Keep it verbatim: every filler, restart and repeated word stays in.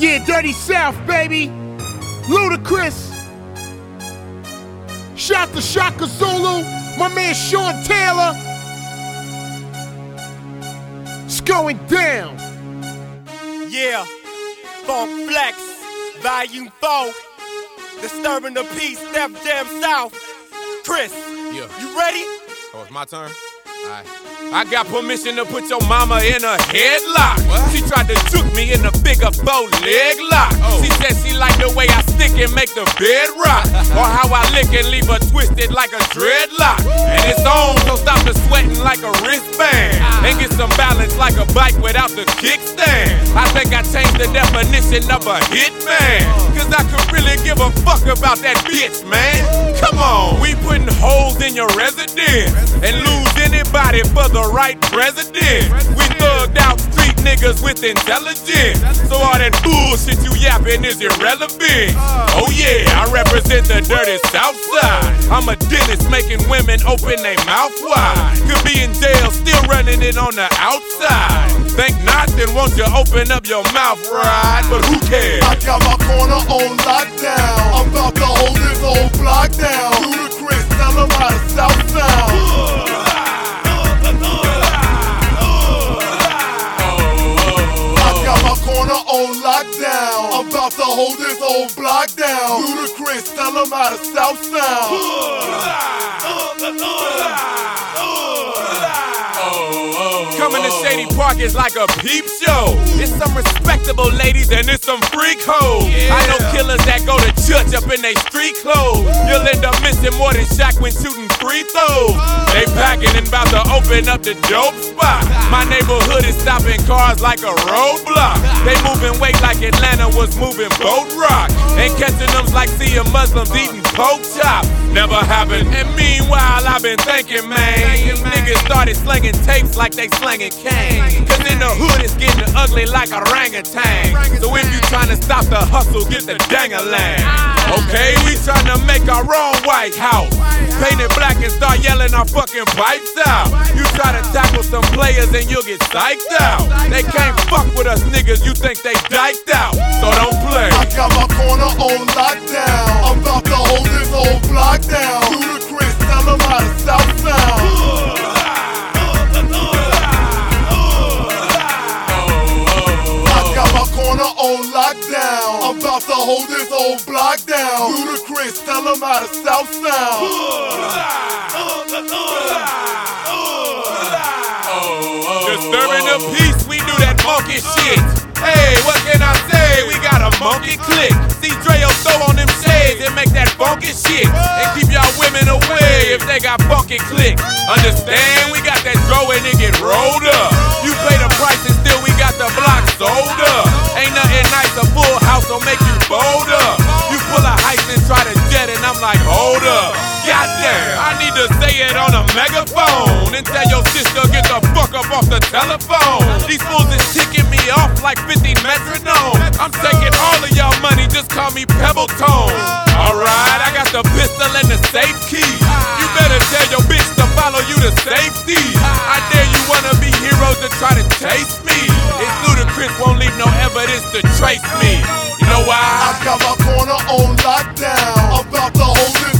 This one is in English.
Yeah, Dirty South, baby. Ludacris. Shout to Shaka Zulu, my man Sean Taylor. It's going down. Yeah, Funk Flex, Volume four. Disturbing the peace, Def Jam South. Chris, Yeah. you ready? Oh, it's my turn? Alright. I got permission to put your mama in a headlock. What? She tried to juke me in a bigger bow leg lock. Oh. She said she like the way I stick and make the bed rock. Or how I lick and leave her twisted like a dreadlock. And it's on, so stop the sweating like a wristband. And get some balance like a bike without the kickstand. I think I changed the definition of a hitman. Cause I could really give a fuck about that bitch, man. Come on, we putting holes in your residence and lose anybody for the right president. We thugged out street niggas with intelligence. So all that bullshit you yapping is irrelevant. Oh yeah, I represent the dirty South Side. I'm a dentist making women open their mouth wide. Could be in jail, still running it on the outside. Think not, then won't you open up your mouth right? But who cares? I got my corner on lockdown. I'm about to hold this whole block down. Ludacris, tell them how the South sound. Corner on lockdown. I'm about to hold this whole block down. Ludacris, tell them how the South sound. Coming to Shady Park is like a peep show. It's some respectable ladies and it's some freak hoes. I know killers that go to church up in they street clothes. You'll end up missing more than Shaq when shooting free throws. They packing and about to open up the dope spot. My neighborhood is stopping cars like a roadblock. They moving weight like Atlanta was moving boat rock. And catching them's like seeing Muslims eating pork chop. Never happened. And meanwhile I've been thinking, man, these niggas started slinging tapes like they slinging cane. Cause in the hood it's getting ugly like a orangutan. So if you tryna stop the hustle, get the dang-a-lang. Okay, we tryna make our own White House. Paint it black and start yelling our fucking pipes out. You try to tackle some players and you'll get psyched out. They can't fuck with us niggas, you think they diked out. So don't play. I got my corner on lockdown. I'm about to hold this whole block down. Ludacris, tell them how the South sound. Corner on lockdown. I'm about to hold this whole block down. Ludacris, tell them how the South sound. Disturbing the peace, we do that monkey shit. Hey, what can I say? We got a monkey click. See Dreo throw on them shades and make that funky shit. And keep y'all women away if they got funky click. Understand? We got that throw and it get rolled up. You pay the price and still we got the block sold up. Ain't nothing nice, a full house will make you bold up. You pull a heist and try to jet and I'm like, hold up. Goddamn, I need to say it on a megaphone and tell your sister get the fuck up off the telephone. These fools is ticking me off like fifty metronome. I'm taking all of y'all money, just call me Pebble Tone. Alright, I got the pistol and the safe key. You better tell your bitch to follow you to safety. I dare you wanna be heroes to try to chase me. It's Ludacris, won't leave no evidence to trace me. You know why? I got my corner on lockdown. I'm about to hold it